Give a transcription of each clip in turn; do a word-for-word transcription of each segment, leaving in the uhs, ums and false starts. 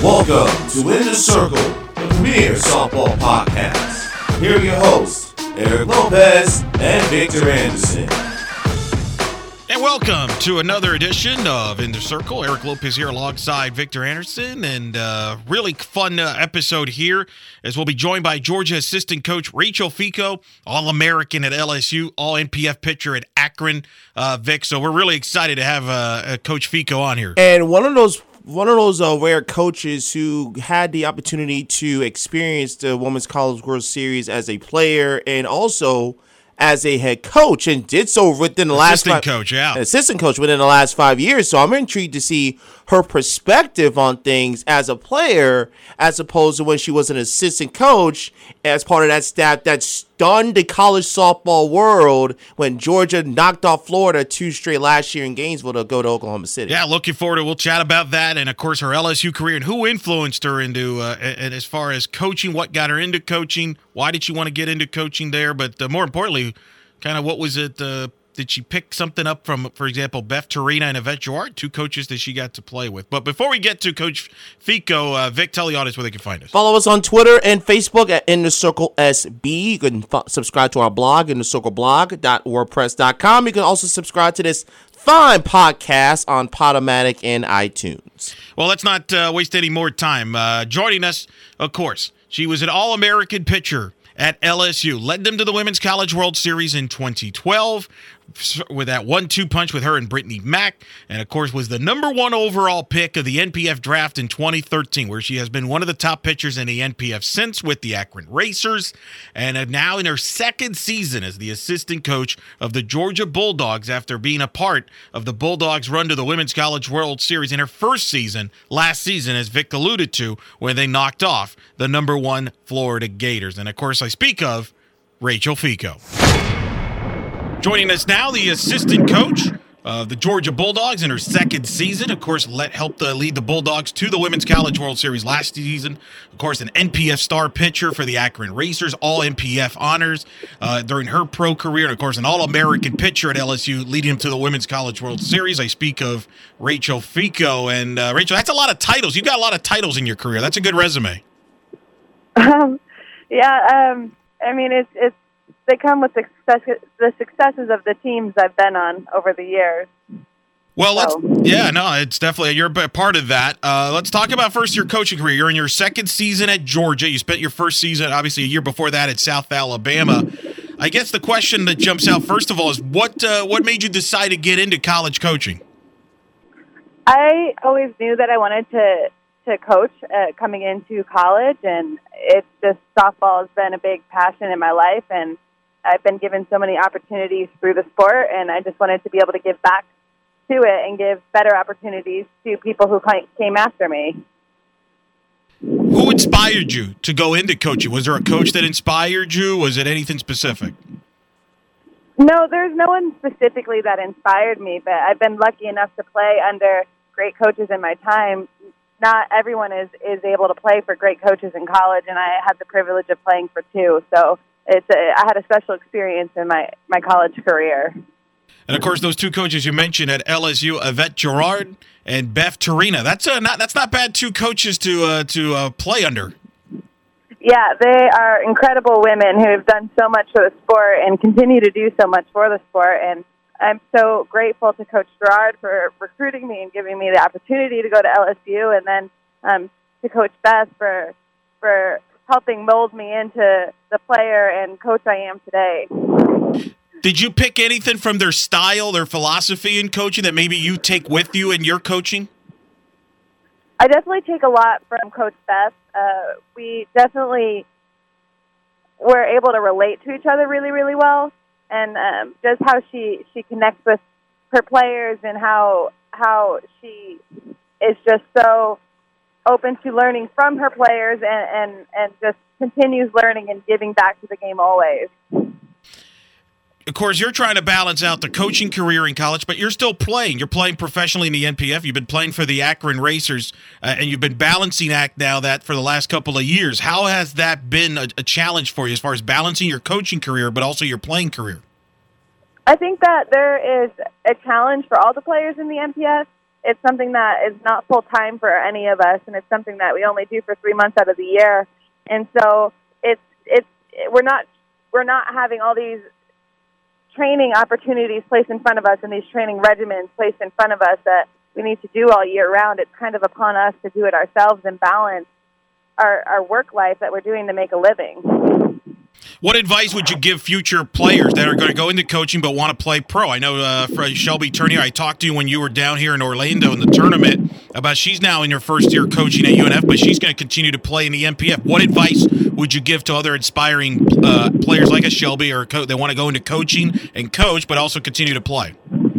Welcome to In the Circle, the premier softball podcast. Here are your hosts, Eric Lopez and Victor Anderson. And welcome to another edition of In the Circle. Eric Lopez here alongside Victor Anderson, and uh, really fun uh, episode here as we'll be joined by Georgia assistant coach Rachel Fico, All-American at L S U, All-N P F pitcher at Akron, uh, Vic. So we're really excited to have uh, Coach Fico on here. And one of those one of those uh, rare coaches who had the opportunity to experience the Women's College World Series as a player and also as a head coach, and did so within the last assistant five, coach, yeah, assistant coach within the last five years. So I'm intrigued to see her perspective on things as a player, as opposed to when she was an assistant coach as part of that staff that stunned the college softball world when Georgia knocked off Florida two straight last year in Gainesville to go to Oklahoma City. Yeah, looking forward to. We'll chat about that, and of course her L S U career and who influenced her into, uh, and as far as coaching, what got her into coaching, why did she want to get into coaching there, but uh, more importantly, kind of what was it? Uh, did she pick something up from, for example, Beth Torina and Yvette Girard, two coaches that she got to play with? But before we get to Coach Fico, uh, Vic, tell the audience where they can find us. Follow us on Twitter and Facebook at In The Circle S B. You can f- subscribe to our blog, in the circle blog dot wordpress dot com. You can also subscribe to this fine podcast on Podomatic and iTunes. Well, let's not uh, waste any more time. Uh, joining us, of course, she was an All-American pitcher at L S U, led them to the Women's College World Series in twenty twelve with that one two punch with her and Brittany Mack, and of course was the number one overall pick of the N P F draft in twenty thirteen, where she has been one of the top pitchers in the N P F since with the Akron Racers, and now in her second season as the assistant coach of the Georgia Bulldogs after being a part of the Bulldogs' run to the Women's College World Series in her first season, last season, as Vic alluded to, where they knocked off the number one Florida Gators. And of course, I speak of Rachel Fico. Joining us now, the assistant coach of the Georgia Bulldogs in her second season. Of course, let helped uh, lead the Bulldogs to the Women's College World Series last season. Of course, an N P F star pitcher for the Akron Racers, all N P F honors uh, during her pro career. And, of course, an All-American pitcher at L S U, leading them to the Women's College World Series. I speak of Rachel Fico. And, uh, Rachel, that's a lot of titles. You've got a lot of titles in your career. That's a good resume. Um, yeah, um, I mean, it's it's they come with the, success, the successes of the teams I've been on over the years. Well, let's, so. yeah, no, it's definitely, you're a part of that. Uh, let's talk about first your coaching career. You're in your second season at Georgia. You spent your first season, obviously, a year before that at South Alabama. I guess the question that jumps out, first of all, is what uh, what made you decide to get into college coaching? I always knew that I wanted to to coach uh, coming into college, and it's just softball has been a big passion in my life, and I've been given so many opportunities through the sport, and I just wanted to be able to give back to it and give better opportunities to people who came after me. Who inspired you to go into coaching? Was there a coach that inspired you? Was it anything specific? No, there's no one specifically that inspired me, but I've been lucky enough to play under great coaches in my time. Not everyone is, is able to play for great coaches in college, and I had the privilege of playing for two. So it's a, I had a special experience in my, my college career. And, of course, those two coaches you mentioned at L S U, Yvette Girard and Beth Torina. That's uh, not that's not bad two coaches to uh, to uh, play under. Yeah, they are incredible women who have done so much for the sport and continue to do so much for the sport. And I'm so grateful to Coach Girard for recruiting me and giving me the opportunity to go to L S U, and then um, to Coach Beth for for helping mold me into the player and coach I am today. Did you pick anything from their style, their philosophy in coaching that maybe you take with you in your coaching? I definitely take a lot from Coach Beth. Uh, we definitely were able to relate to each other really, really well. And um, just how she, she connects with her players and how how she is just so open to learning from her players and, and, and just continues learning and giving back to the game always. Of course, you're trying to balance out the coaching career in college, but you're still playing. You're playing professionally in the N P F. You've been playing for the Akron Racers, uh, and you've been balancing act now that for the last couple of years. How has that been a, a challenge for you as far as balancing your coaching career, but also your playing career? I think that there is a challenge for all the players in the N P F it's something that is not full time for any of us, and it's something that we only do for three months out of the year. And so it's it's we're not we're not having all these training opportunities placed in front of us and these training regimens placed in front of us that we need to do all year round. It's kind of upon us to do it ourselves and balance our, our work life that we're doing to make a living. What advice would you give future players that are going to go into coaching but want to play pro? I know uh, for Shelby Turnier, I talked to you when you were down here in Orlando in the tournament about she's now in her first year coaching at U N F, but she's going to continue to play in the M P F. What advice would you give to other inspiring uh, players like a Shelby or a co- that want to go into coaching and coach but also continue to play?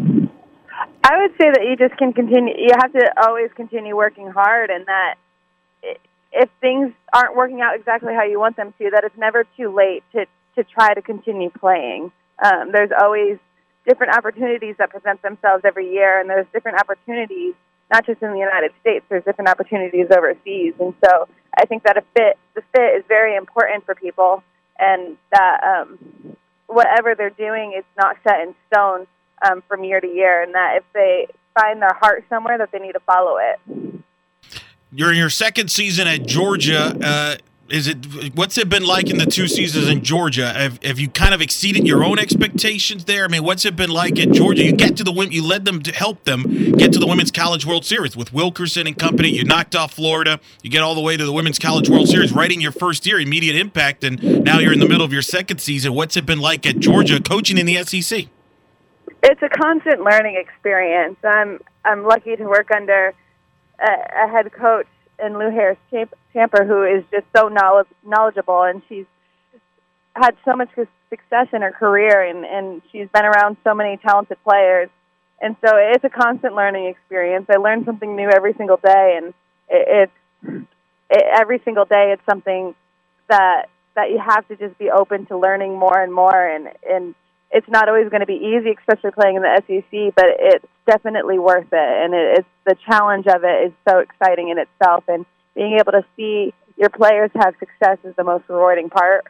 I would say that you just can continue. You have to always continue working hard, and that if things aren't working out exactly how you want them to, that it's never too late to, to try to continue playing. Um, there's always different opportunities that present themselves every year, and there's different opportunities, not just in the United States, there's different opportunities overseas. And so I think that a fit, the fit is very important for people, and that um, whatever they're doing is not set in stone um, from year to year, and that if they find their heart somewhere, that they need to follow it. You're in your second season at Georgia. Uh, is it what's it been like in the two seasons in Georgia? Have, have you kind of exceeded your own expectations there? I mean, what's it been like at Georgia? You get to the women, you led them to help them get to the Women's College World Series with Wilkerson and company. You knocked off Florida. You get all the way to the Women's College World Series, right in your first year, immediate impact, and now you're in the middle of your second season. What's it been like at Georgia coaching in the S E C? It's a constant learning experience. I'm I'm lucky to work under a, a head coach in Lou Harris Champer, who is just so knowledge, knowledgeable, and she's had so much success in her career, and, and she's been around so many talented players. And so it's a constant learning experience. I learn something new every single day, and it, it's it, every single day it's something that that you have to just be open to learning more and more. And, and it's not always going to be easy, especially playing in the S E C, but it's definitely worth it. And it, it's the challenge of it is so exciting in itself. And being able to see your players have success is the most rewarding part.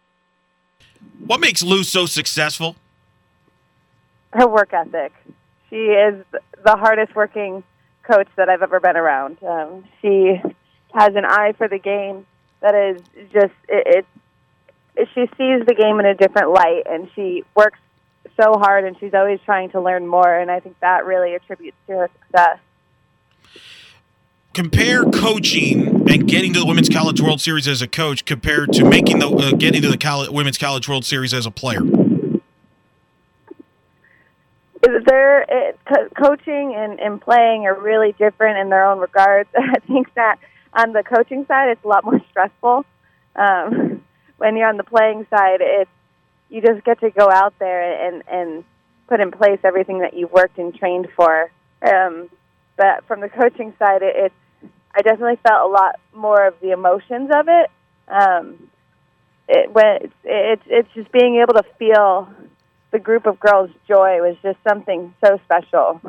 What makes Lou so successful? Her work ethic. She is the hardest working coach that I've ever been around. Um, she has an eye for the game that is just, it, it, she sees the game in a different light, and she works so hard, and she's always trying to learn more, and I think that really attributes to her success. Compare coaching and getting to the Women's College World Series as a coach compared to making the uh, getting to the college, Women's College World Series as a player. There, it, co- coaching and, and playing are really different in their own regards. I think that on the coaching side, it's a lot more stressful. Um, when you're on the playing side, it's you just get to go out there and, and put in place everything that you've worked and trained for. Um, but from the coaching side, it, it's I definitely felt a lot more of the emotions of it. Um, it when it's, it's it's just being able to feel the group of girls' joy was just something so special.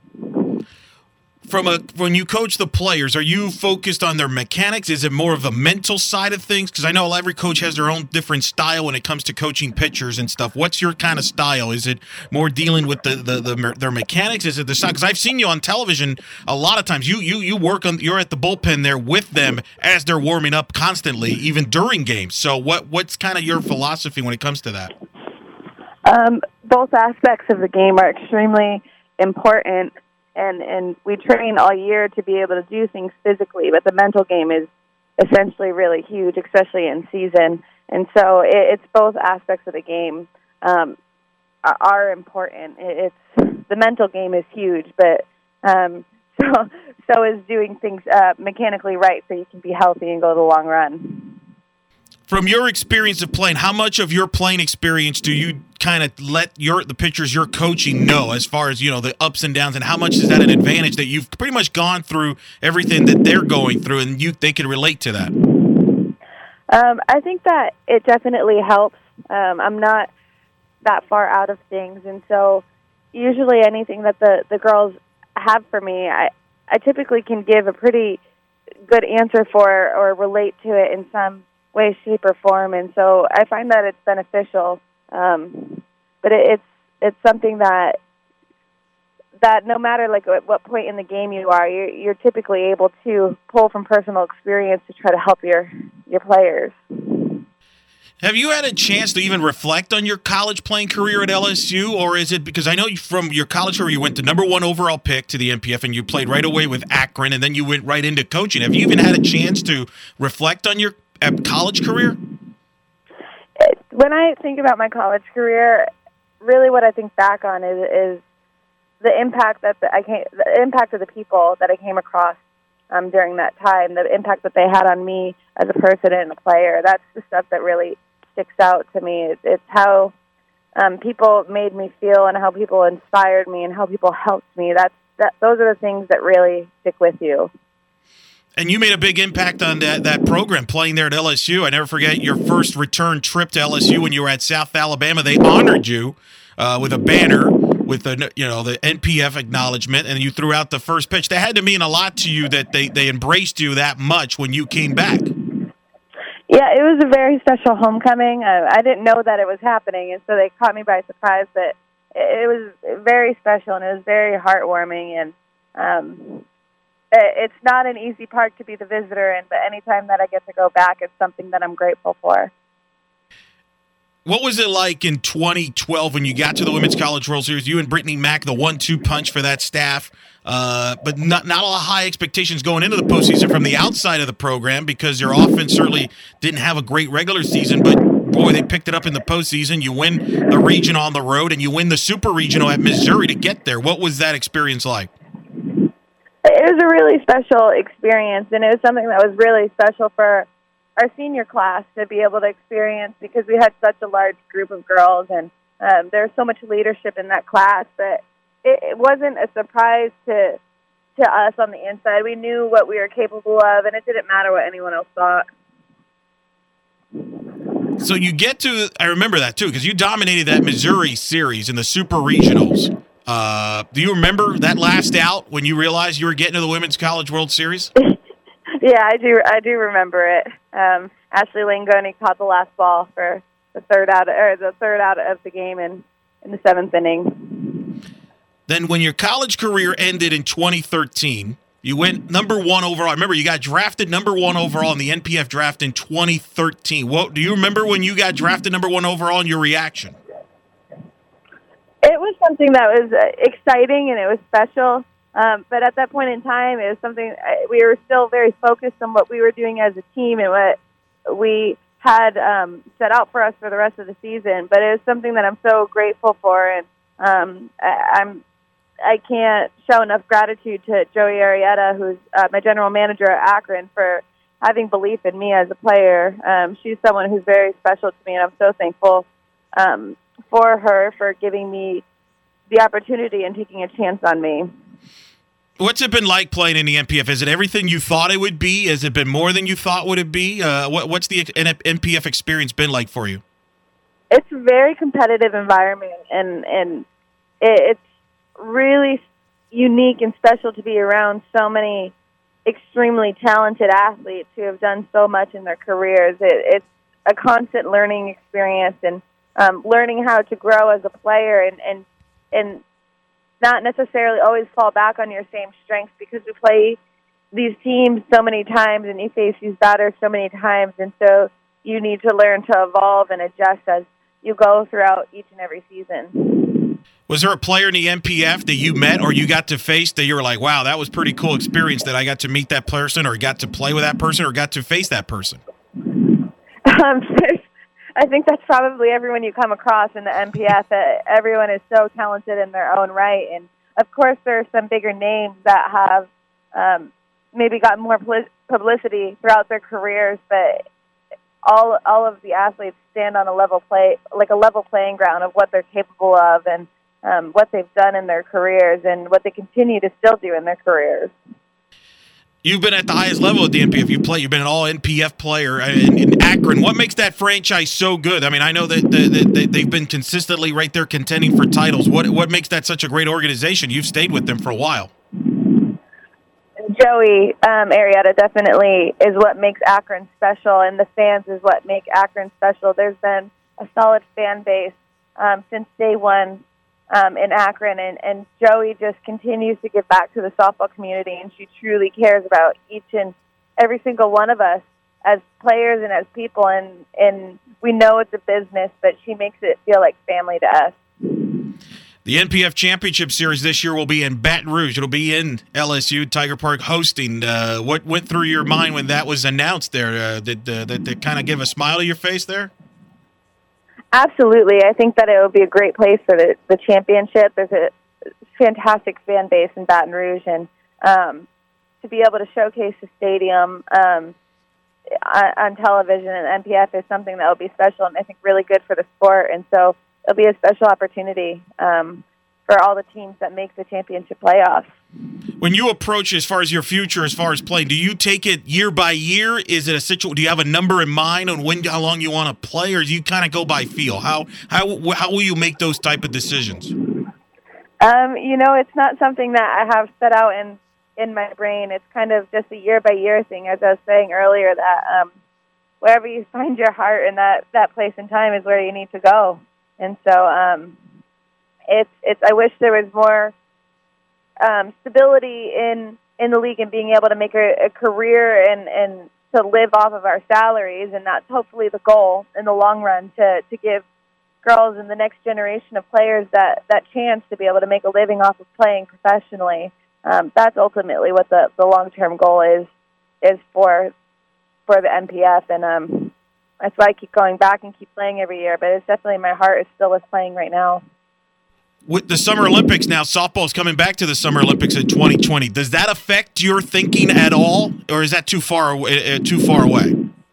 From a when you coach the players, are you focused on their mechanics? Is it more of the mental side of things? Because I know every coach has their own different style when it comes to coaching pitchers and stuff. What's your kind of style? Is it more dealing with the, the, the their mechanics? Is it the style? Because I've seen you on television a lot of times. You you you work on you're at the bullpen there with them as they're warming up constantly, even during games. So what what's kind of your philosophy when it comes to that? Um, both aspects of the game are extremely important. And and we train all year to be able to do things physically, but the mental game is essentially really huge, especially in season. And so it, it's both aspects of the game um, are, are important. It, it's the mental game is huge, but um, so so is doing things uh, mechanically right so you can be healthy and go the long run. From your experience of playing, how much of your playing experience do you kind of let your the pitchers you're coaching know as far as, you know, the ups and downs, and how much is that an advantage that you've pretty much gone through everything that they're going through and you they can relate to that? Um, I think that it definitely helps. Um, I'm not that far out of things, and so usually anything that the, the girls have for me, I, I typically can give a pretty good answer for or relate to it in some way, shape, or form, and so I find that it's beneficial. Um, but it, it's it's something that that no matter like at what point in the game you are, you're, you're typically able to pull from personal experience to try to help your your players. Have you had a chance to even reflect on your college playing career at L S U, or is it because I know you, from your college career you went to number one overall pick to the N P F and you played right away with Akron and then you went right into coaching. Have you even had a chance to reflect on your uh, college career? When I think about my college career, really what I think back on is, is the impact that the, I came, the impact of the people that I came across um, during that time, the impact that they had on me as a person and a player. That's the stuff that really sticks out to me. It's, it's how um, people made me feel and how people inspired me and how people helped me. That's that. Those are the things that really stick with you. And you made a big impact on that, that program playing there at L S U. I never forget your first return trip to L S U when you were at South Alabama. They honored you uh, with a banner with the you know the N P F acknowledgement, and you threw out the first pitch. That had to mean a lot to you that they, they embraced you that much when you came back. Yeah, it was a very special homecoming. I, I didn't know that it was happening, and so they caught me by surprise. But it, it was very special, and it was very heartwarming. And um, it, it's not an easy park to be the visitor in, but anytime that I get to go back, it's something that I'm grateful for. What was it like in twenty twelve when you got to the Women's College World Series? You and Brittany Mack, the one two punch for that staff, uh, but not not a lot of high expectations going into the postseason from the outside of the program because your offense certainly didn't have a great regular season, but boy, they picked it up in the postseason. You win the region on the road, and you win the Super Regional at Missouri to get there. What was that experience like? It was a really special experience, and it was something that was really special for our senior class to be able to experience because we had such a large group of girls, and um, there's so much leadership in that class. But it, it wasn't a surprise to to us on the inside. We knew what we were capable of, and it didn't matter what anyone else thought. So you get to, I remember that too, because you dominated that Missouri series in the Super Regionals. Uh, do you remember that last out when you realized you were getting to the Women's College World Series? Yeah, I do. I do remember it. Um, Ashley Langoni caught the last ball for the third out, or the third out of the game in, in the seventh inning. Then, when your college career ended in twenty thirteen, you went number one overall. I remember you got drafted number one overall in the N P F draft in twenty thirteen. What do you remember when you got drafted number one overall and your reaction? It was something that was uh, exciting and it was special. Um, but at that point in time, it was something uh, we were still very focused on what we were doing as a team and what we had um, set out for us for the rest of the season. But it was something that I'm so grateful for, and um, I, I'm I can't show enough gratitude to Joey Arrieta, who's uh, my general manager at Akron, for having belief in me as a player. Um, she's someone who's very special to me, and I'm so thankful um, for her for giving me the opportunity and taking a chance on me. What's it been like playing in the N P F? Is it everything you thought it would be? Has it been more than you thought would it be? Uh, what, what's the N P F experience been like for you? It's a very competitive environment, and, and it, it's really unique and special to be around so many extremely talented athletes who have done so much in their careers. It, it's a constant learning experience, and um, learning how to grow as a player and, and, and not necessarily always fall back on your same strengths, because we play these teams so many times and you face these batters so many times, and so you need to learn to evolve and adjust as you go throughout each and every season. Was there a player in the N P F that you met or you got to face that you were like, wow, that was pretty cool experience that I got to meet that person or got to play with that person or got to face that person? Um, I think that's probably everyone you come across in the N P F. Uh, everyone is so talented in their own right. And, of course, there are some bigger names that have um, maybe gotten more publicity throughout their careers, but all all of the athletes stand on a level play, like a level playing ground of what they're capable of and um, what they've done in their careers and what they continue to still do in their careers. You've been at the highest level at the N P F. You play. You've been an all N P F player in, in Akron. What makes that franchise so good? I mean, I know that, that, that they've been consistently right there contending for titles. What what makes that such a great organization? You've stayed with them for a while. Joey um, Arrieta definitely is what makes Akron special, and the fans is what make Akron special. There's been a solid fan base um, since day one um, in Akron, and, and Joey just continues to give back to the softball community, and she truly cares about each and every single one of us as players and as people, and, and we know it's a business, but she makes it feel like family to us. The N P F Championship Series this year will be in Baton Rouge. It'll be in L S U, Tiger Park hosting. Uh, what went through your mind when that was announced there? Uh, did uh, that, that kind of give a smile to your face there? Absolutely. I think that it will be a great place for the, the championship. There's a fantastic fan base in Baton Rouge, and um, to be able to showcase the stadium um, on, on television and N P F is something that will be special and I think really good for the sport. And so it'll be a special opportunity um, for all the teams that make the championship playoffs. When you approach as far as your future, as far as playing, do you take it year by year? Is it a situ? Do you have a number in mind on when, how long you want to play, or do you kind of go by feel? How how how will you make those type of decisions? Um, you know, it's not something that I have set out in in my brain. It's kind of just a year by year thing. As I was saying earlier, that um, wherever you find your heart in that that place and time is where you need to go. And so um, it's it's. I wish there was more um, stability in, in the league and being able to make a, a career and, and to live off of our salaries, and that's hopefully the goal in the long run, to, to give girls and the next generation of players that, that chance to be able to make a living off of playing professionally. Um, that's ultimately what the, the long-term goal is is for for the N P F, and um, that's why I keep going back and keep playing every year. But it's definitely, my heart is still with playing right now. With the Summer Olympics now, softball's coming back to the Summer Olympics in twenty twenty. Does that affect your thinking at all, or is that too far away, uh, too far away?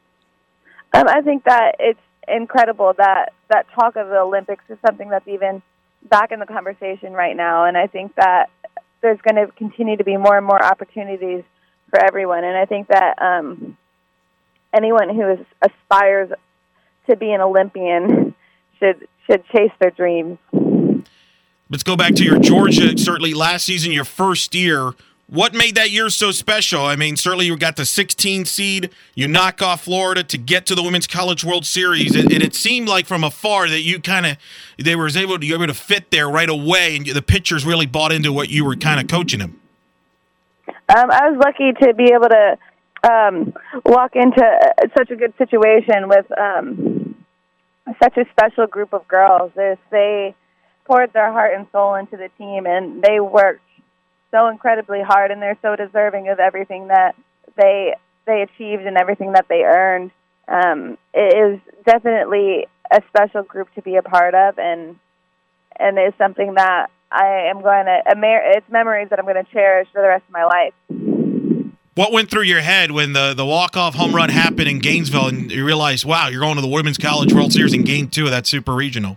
Um, I think that it's incredible that, that talk of the Olympics is something that's even back in the conversation right now, and I think that there's going to continue to be more and more opportunities for everyone, and I think that um, anyone who is, aspires to be an Olympian should should chase their dreams. Let's go back to your Georgia, certainly last season, your first year. What made that year so special? I mean, certainly you got the sixteen seed, you knock off Florida to get to the Women's College World Series, and, and it seemed like from afar that you kind of, they were able to, you were able to fit there right away, and the pitchers really bought into what you were kind of coaching them. Um, I was lucky to be able to um, walk into such a good situation with um, such a special group of girls. There's, they poured their heart and soul into the team, and they worked so incredibly hard, and they're so deserving of everything that they they achieved and everything that they earned. Um, it is definitely a special group to be a part of, and and it's something that I am going to, it's memories that I'm going to cherish for the rest of my life. What went through your head when the, the walk-off home run happened in Gainesville and you realized, wow, you're going to the Women's College World Series in Game two of that Super Regional?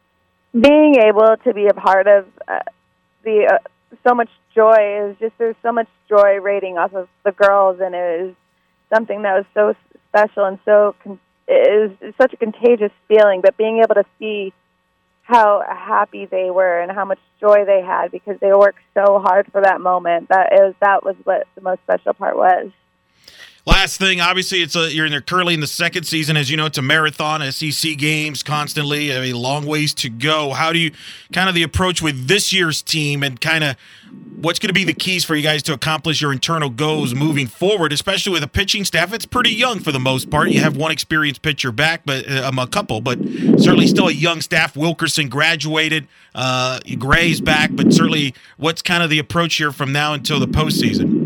Being able to be a part of uh, the uh, so much joy is just, there's so much joy radiating off of the girls, and it is something that was so special and so con- it is such a contagious feeling. But being able to see how happy they were and how much joy they had because they worked so hard for that moment, that is that was what the most special part was. Last thing, obviously, it's a, you're in there currently in the second season. As you know, it's a marathon, S E C games constantly, a long ways to go. How do you kind of the approach with this year's team, and kind of what's going to be the keys for you guys to accomplish your internal goals moving forward, especially with a pitching staff? It's pretty young for the most part. You have one experienced pitcher back, but um, a couple, but certainly still a young staff. Wilkerson graduated, uh, Gray's back, but certainly what's kind of the approach here from now until the postseason?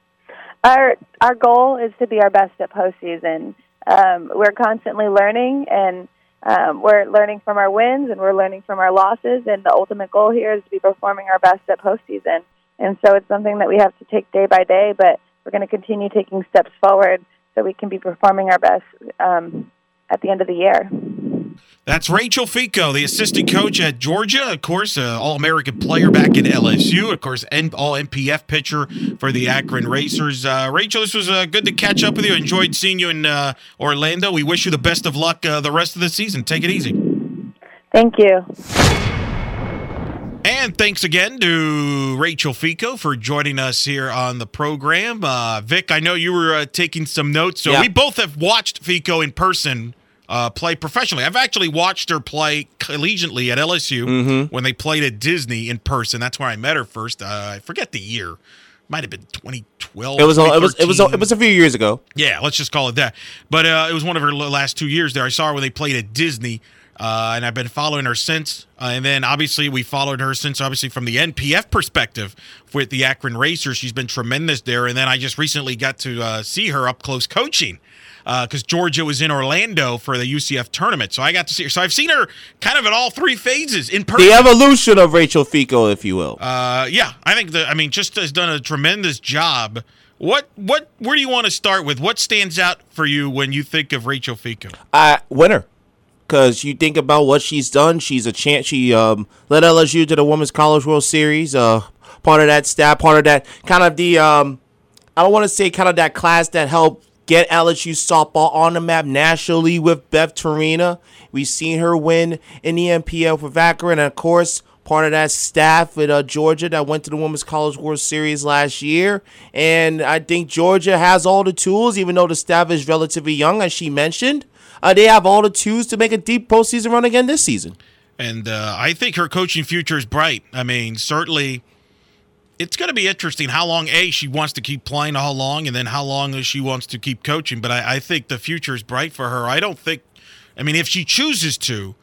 Our our goal is to be our best at postseason. Um, we're constantly learning, and um, we're learning from our wins, and we're learning from our losses, and the ultimate goal here is to be performing our best at postseason. And so it's something that we have to take day by day, but we're going to continue taking steps forward so we can be performing our best um, at the end of the year. That's Rachel Fico, the assistant coach at Georgia, of course, uh, All-American player back in L S U, of course, N- All-N P F pitcher for the Akron Racers. Uh, Rachel, this was uh, good to catch up with you. Enjoyed seeing you in uh, Orlando. We wish you the best of luck uh, the rest of the season. Take it easy. Thank you. And thanks again to Rachel Fico for joining us here on the program. Uh, Vic, I know you were uh, taking some notes, so yeah. we both have watched Fico in person uh, play professionally. I've actually watched her play collegiately at L S U Mm-hmm. when they played at Disney in person. That's where I met her first. Uh, I forget the year. Might have been twenty twelve. It was it was it was it was a few years ago. Yeah, let's just call it that. But uh, it was one of her last two years there. I saw her when they played at Disney, uh, and I've been following her since. Uh, and then obviously we followed her since, obviously from the N P F perspective with the Akron Racers. She's been tremendous there. And then I just recently got to uh, see her up close coaching because uh, Georgia was in Orlando for the U C F tournament. So I got to see her. So I've seen her kind of at all three phases in person. The evolution of Rachel Fico, if you will. Uh, yeah, I think that, I mean, just has done a tremendous job. What, what, where do you want to start with? What stands out for you when you think of Rachel Fico? Uh, winner. Because you think about what she's done. She's a champ. She um, led L S U to the Women's College World Series. Uh, part of that staff, part of that kind of the, um, I don't want to say kind of that class that helped get L S U softball on the map nationally with Beth Torina. We've seen her win in the N P F with Akron. And, of course, part of that staff at uh, Georgia that went to the Women's College World Series last year. And I think Georgia has all the tools, even though the staff is relatively young, as she mentioned. Uh, they have all the tools to make a deep postseason run again this season. And uh, I think her coaching future is bright. I mean, certainly it's going to be interesting how long, A, she wants to keep playing, how long, and then how long she wants to keep coaching. But I, I think the future is bright for her. I don't think – I mean, if she chooses to,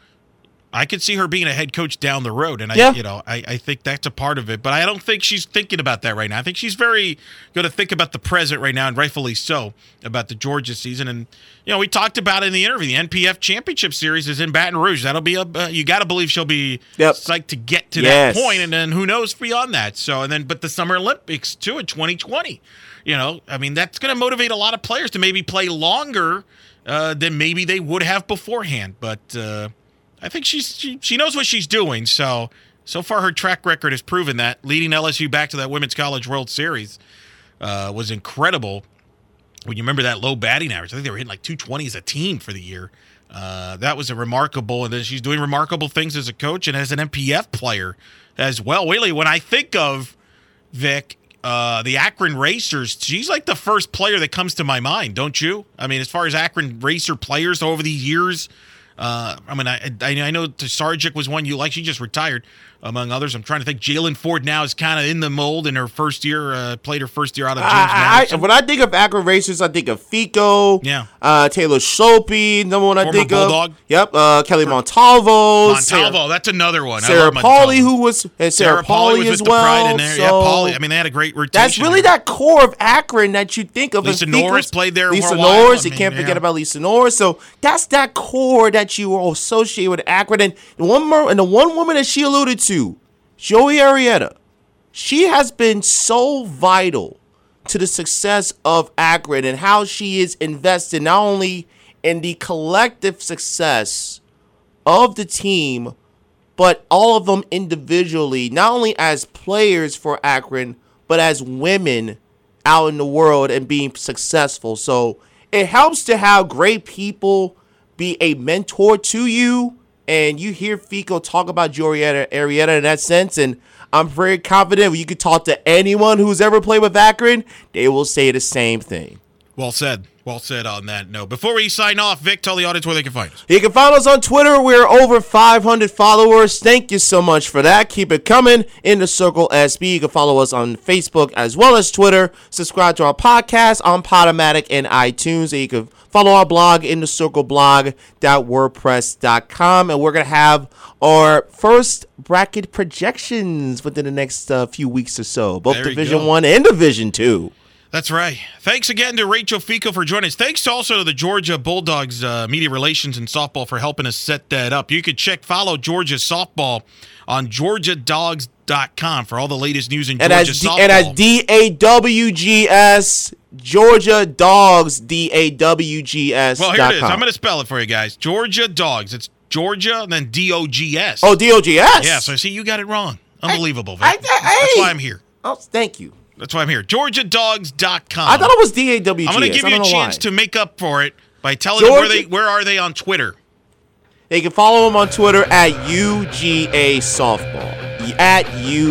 I could see her being a head coach down the road. And, I, Yeah. you know, I, I think that's a part of it. But I don't think she's thinking about that right now. I think she's very going to think about the present right now, and rightfully so, about the Georgia season. And, you know, we talked about it in the interview. The N P F Championship Series is in Baton Rouge. That'll be a uh, you got to believe she'll be Yep. psyched to get to Yes. that point, and then who knows beyond that. So, and then, but the Summer Olympics too in twenty twenty. You know, I mean, that's going to motivate a lot of players to maybe play longer uh, than maybe they would have beforehand. But uh, I think she's she, she knows what she's doing. So, so far her track record has proven that. Leading L S U back to that Women's College World Series uh, was incredible. When you remember that low batting average, I think they were hitting like two twenty as a team for the year. Uh, that was a remarkable, and then she's doing remarkable things as a coach and as an N P F player as well. Really, when I think of Vic, uh, the Akron Racers, she's like the first player that comes to my mind, don't you? I mean, as far as Akron Racer players over the years, uh, I mean, I, I I know Sargic was one you like. She just retired, among others. I'm trying to think. Jalen Ford now is kind of in the mold in her first year. Uh, played her first year out of James I, I, Madison. when I think of Akron Racers, I think of Fico, Yeah. uh, Taylor Shopey, number one I Former think Bulldog. of. Yep, uh, Kelly Montalvo. Montalvo, that's another one. I Sarah love Pauly, Montalvo. who was and Sarah, Sarah Pauly was as with well. the Pride in there. So Yeah, Pauly. I mean, they had a great rotation. that's really there. that core of Akron that you think of. Lisa And Fico's- Norris played there for Lisa a while. Norris, I you mean, can't forget yeah. about Lisa Norris. So that's that core that you will associate with Akron. And the one more, and the one woman that she alluded to, Joey Arrieta, she has been so vital to the success of Akron and how she is invested not only in the collective success of the team, but all of them individually, not only as players for Akron, but as women out in the world and being successful. So it helps to have great people be a mentor to you. And you hear Fico talk about Joey Arrieta in that sense. And I'm very confident when you could talk to anyone who's ever played with Akron, they will say the same thing. Well said. Well said on that note. Before we sign off, Vic, tell the audience where they can find us. You can follow us on Twitter. We're over five hundred followers. Thank you so much for that. Keep it coming. In the Circle S B. You can follow us on Facebook as well as Twitter. Subscribe to our podcast on Podomatic and iTunes. And you can follow our blog, in the circle blog dot wordpress dot com. And we're going to have our first bracket projections within the next uh, few weeks or so. Both There you Division go. one and Division two. That's right. Thanks again to Rachel Fico for joining us. Thanks also to the Georgia Bulldogs uh, Media Relations and Softball for helping us set that up. You can check, follow Georgia Softball on georgia dogs dot com for all the latest news in And Georgia as, D- softball. and as D A W G S, Georgia Dogs, D A W G S. well, here it is. I'm going to spell it for you guys. Georgia Dogs. It's Georgia and then D O G S. Oh, D O G S? yeah, so see, you got it wrong. Unbelievable, Vic. I- I- That's hey. why I'm here. Oh, thank you. That's why I'm here. georgia dogs dot com. I thought it was D A W G S. I'm going to give I you a don't know chance why. to make up for it by telling them where Georgia- they where are they on Twitter. They can follow them on Twitter at U G A Softball. At U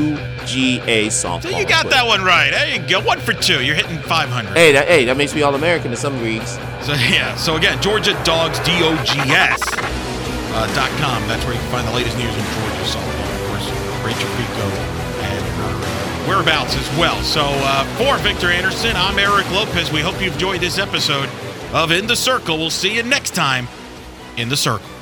G A softball. So you got but, that one right. There you go. One for two. You're hitting five hundred. Hey, that, hey, that makes me All-American in some leagues. So, yeah. So, again, Georgia Dogs, D O G S uh, dot com. That's where you can find the latest news in Georgia softball. Of course, Rachel Pico and her uh, whereabouts as well. So, uh, for Victor Anderson, I'm Eric Lopez. We hope you enjoyed this episode of In the Circle. We'll see you next time in the Circle.